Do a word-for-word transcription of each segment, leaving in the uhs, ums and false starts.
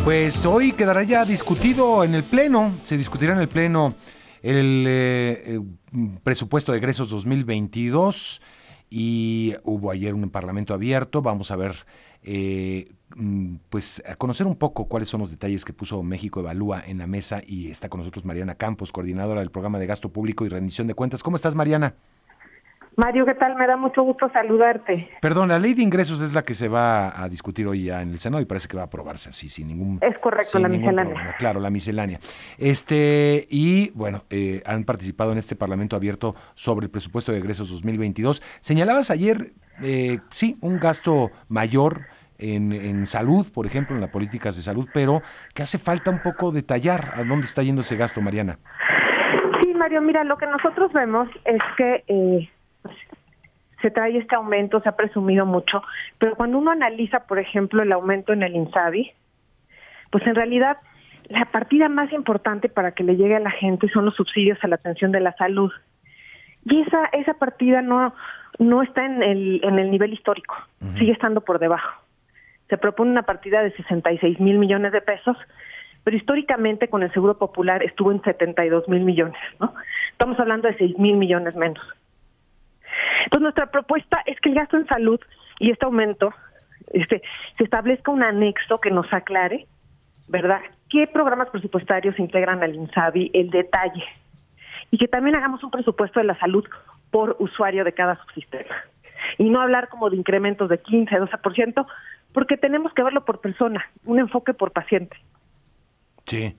Pues hoy quedará ya discutido en el Pleno, se discutirá en el Pleno el eh, presupuesto de egresos dos mil veintidós y hubo ayer un parlamento abierto. Vamos a ver, eh, pues a conocer un poco cuáles son los detalles que puso México Evalúa en la mesa, y está con nosotros Mariana Campos, coordinadora del programa de gasto público y rendición de cuentas. ¿Cómo estás, Mariana? Mario, ¿qué tal? Me da mucho gusto saludarte. Perdón, la ley de ingresos es la que se va a discutir hoy ya en el Senado y parece que va a aprobarse así, sin ningún Es correcto, sin la ningún miscelánea. problema. Claro, la miscelánea. Este, y bueno, eh, han participado en este Parlamento abierto sobre el presupuesto de egresos dos mil veintidós. Señalabas ayer, eh, sí, un gasto mayor en, en salud, por ejemplo, en las políticas de salud, pero que hace falta un poco detallar a dónde está yendo ese gasto, Mariana. Sí, Mario, mira, lo que nosotros vemos es que eh, se trae este aumento, se ha presumido mucho, pero cuando uno analiza, por ejemplo, el aumento en el INSABI, pues en realidad la partida más importante para que le llegue a la gente son los subsidios a la atención de la salud. Y esa esa partida no no está en el en el nivel histórico, uh-huh. Sigue estando por debajo. Se propone una partida de sesenta y seis mil millones de pesos, pero históricamente con el Seguro Popular estuvo en setenta y dos mil millones, ¿no? Estamos hablando de seis mil millones menos. Entonces nuestra propuesta es que el gasto en salud y este aumento, este, se establezca un anexo que nos aclare, ¿verdad?, qué programas presupuestarios integran al INSABI, el detalle, y que también hagamos un presupuesto de la salud por usuario de cada subsistema. Y no hablar como de incrementos de quince, doce por ciento, porque tenemos que verlo por persona, un enfoque por paciente. Sí.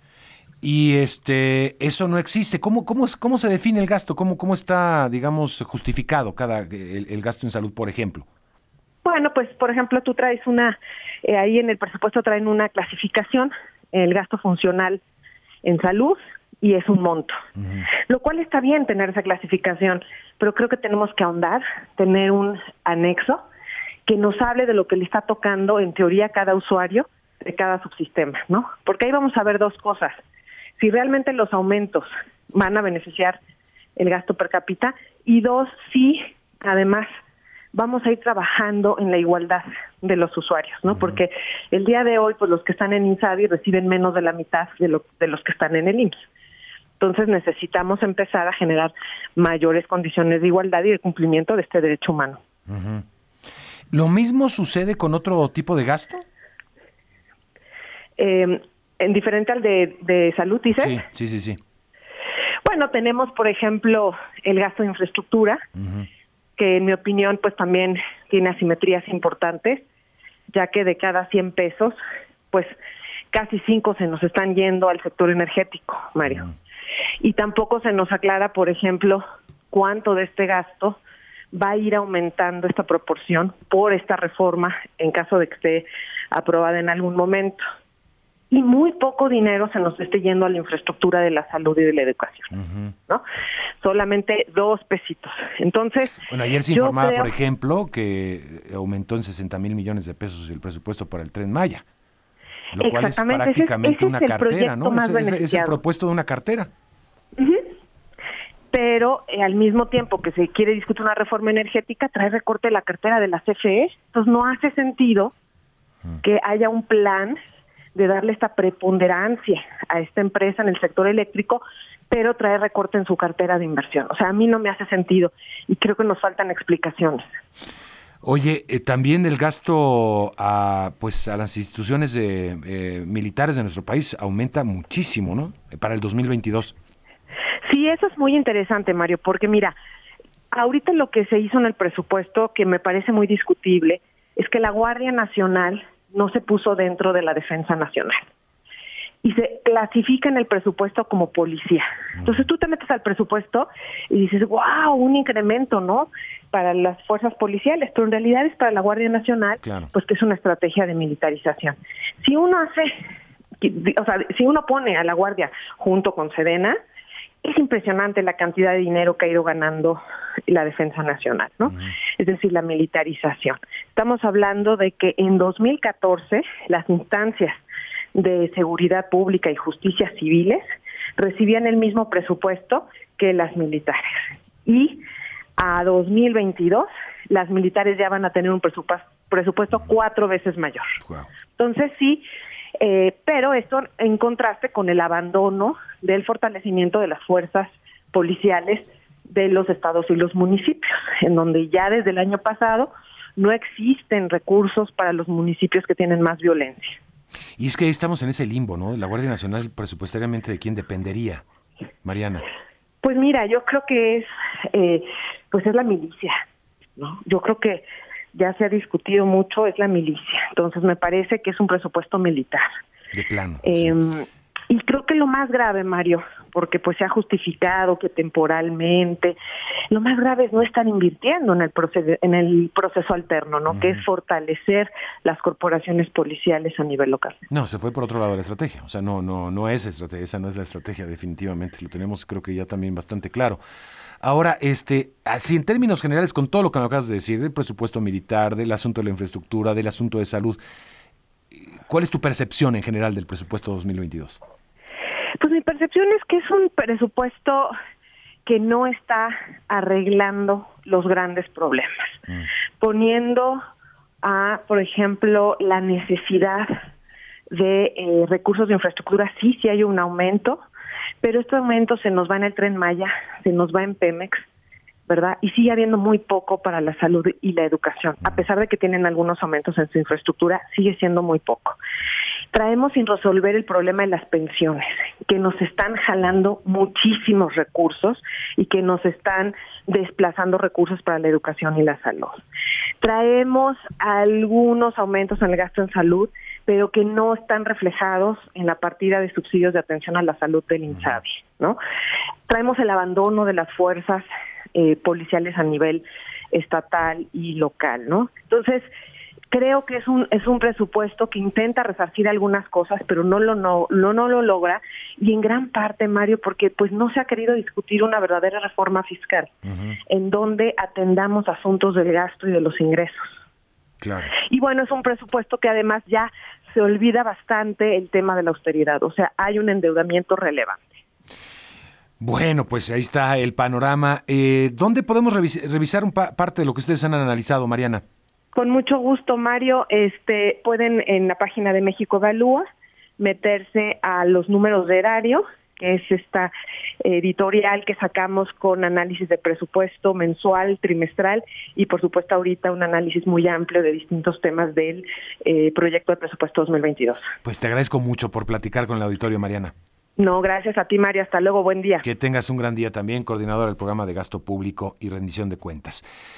Y este, eso no existe. ¿Cómo, cómo, cómo se define el gasto? ¿Cómo, cómo está, digamos, justificado cada el, el gasto en salud, por ejemplo? Bueno, pues, por ejemplo, tú traes una, eh, ahí en el presupuesto traen una clasificación, el gasto funcional en salud, y es un monto. Uh-huh. Lo cual está bien tener esa clasificación, pero creo que tenemos que ahondar, tener un anexo que nos hable de lo que le está tocando, en teoría, a cada usuario de cada subsistema, ¿no? Porque ahí vamos a ver dos cosas. Si realmente los aumentos van a beneficiar el gasto per cápita, y dos, si además vamos a ir trabajando en la igualdad de los usuarios, ¿no? Uh-huh. Porque el día de hoy, pues los que están en INSABI reciben menos de la mitad de, lo, de los que están en el I M S S. Entonces necesitamos empezar a generar mayores condiciones de igualdad y de cumplimiento de este derecho humano. Uh-huh. ¿Lo mismo sucede con otro tipo de gasto? Eh, ¿En diferente al de, de salud, dices? Sí, sí, sí, sí. Bueno, tenemos, por ejemplo, el gasto de infraestructura, uh-huh. que en mi opinión, pues también tiene asimetrías importantes, ya que de cada cien pesos, pues casi cinco se nos están yendo al sector energético, Mario. Uh-huh. Y tampoco se nos aclara, por ejemplo, cuánto de este gasto va a ir aumentando esta proporción por esta reforma en caso de que esté aprobada en algún momento. Y muy poco dinero se nos esté yendo a la infraestructura de la salud y de la educación, uh-huh. ¿no? Solamente dos pesitos. Entonces, bueno, ayer se informaba, creo... por ejemplo, que aumentó en sesenta mil millones de pesos el presupuesto para el Tren Maya, lo cual es prácticamente ese es, ese una es cartera, ¿no? Es, es, es el propuesto de una cartera. Uh-huh. Pero eh, al mismo tiempo que se quiere discutir una reforma energética, trae recorte de la cartera de la C F E. Entonces no hace sentido uh-huh. que haya un plan de darle esta preponderancia a esta empresa en el sector eléctrico, pero trae recorte en su cartera de inversión. O sea, a mí no me hace sentido y creo que nos faltan explicaciones. Oye, eh, también el gasto a pues a las instituciones de, eh, militares de nuestro país aumenta muchísimo, ¿no? Para el dos mil veintidós. Sí, eso es muy interesante, Mario, porque mira, ahorita lo que se hizo en el presupuesto, que me parece muy discutible, es que la Guardia Nacional no se puso dentro de la Defensa Nacional y se clasifica en el presupuesto como policía. Entonces tú te metes al presupuesto y dices, wow, un incremento, ¿no?, para las fuerzas policiales, pero en realidad es para la Guardia Nacional, claro. Pues que es una estrategia de militarización. Si uno hace, o sea, si uno pone a la Guardia junto con Sedena, es impresionante la cantidad de dinero que ha ido ganando la Defensa Nacional, ¿no? Uh-huh. Es decir, la militarización. Estamos hablando de que en dos mil catorce las instancias de seguridad pública y justicia civiles recibían el mismo presupuesto que las militares. Y a dos mil veintidós las militares ya van a tener un presupuesto, presupuesto cuatro veces mayor. Wow. Entonces sí, Eh, pero esto en contraste con el abandono del fortalecimiento de las fuerzas policiales de los estados y los municipios, en donde ya desde el año pasado no existen recursos para los municipios que tienen más violencia. Y es que estamos en ese limbo, ¿no? La Guardia Nacional, presupuestariamente, ¿de quién dependería, Mariana? Pues mira, yo creo que es, eh, pues es la milicia, ¿no? Yo creo que ya se ha discutido mucho, es la milicia. Entonces me parece que es un presupuesto militar. De plano. Eh, sí. Y creo que lo más grave, Mario, porque pues se ha justificado que temporalmente, lo más grave es no estar invirtiendo en el proceso, en el proceso alterno, ¿no? Uh-huh. Que es fortalecer las corporaciones policiales a nivel local. No, se fue por otro lado de la estrategia. O sea, no, no, no es estrategia, esa no es la estrategia, definitivamente. Lo tenemos, creo que ya también bastante claro. Ahora, este, así en términos generales, con todo lo que me acabas de decir, del presupuesto militar, del asunto de la infraestructura, del asunto de salud, ¿cuál es tu percepción en general del presupuesto dos mil veintidós? Pues mi percepción es que es un presupuesto que no está arreglando los grandes problemas, mm. poniendo a, por ejemplo, la necesidad de eh, recursos de infraestructura. Sí, sí hay un aumento, pero este aumento se nos va en el Tren Maya, se nos va en Pemex, ¿verdad? Y sigue habiendo muy poco para la salud y la educación. A pesar de que tienen algunos aumentos en su infraestructura, sigue siendo muy poco. Traemos sin resolver el problema de las pensiones, que nos están jalando muchísimos recursos y que nos están desplazando recursos para la educación y la salud. Traemos algunos aumentos en el gasto en salud, pero que no están reflejados en la partida de subsidios de atención a la salud del INSABI, ¿no? Traemos el abandono de las fuerzas eh, policiales a nivel estatal y local, ¿no? Entonces, creo que es un es un presupuesto que intenta resarcir algunas cosas, pero no lo no, no no lo logra, y en gran parte, Mario, porque pues no se ha querido discutir una verdadera reforma fiscal, uh-huh. en donde atendamos asuntos del gasto y de los ingresos. Claro. Y bueno, es un presupuesto que además ya se olvida bastante el tema de la austeridad, o sea, hay un endeudamiento relevante. Bueno, pues ahí está el panorama. Eh, ¿Dónde podemos revis- revisar un pa- parte de lo que ustedes han analizado, Mariana? Con mucho gusto, Mario. Este, pueden en la página de México Evalúa meterse a los números de erario, que es esta editorial que sacamos con análisis de presupuesto mensual, trimestral, y por supuesto ahorita un análisis muy amplio de distintos temas del eh, proyecto de presupuesto dos mil veintidós. Pues te agradezco mucho por platicar con el auditorio, Mariana. No, gracias a ti, Mario. Hasta luego. Buen día. Que tengas un gran día también, coordinadora del programa de gasto público y rendición de cuentas.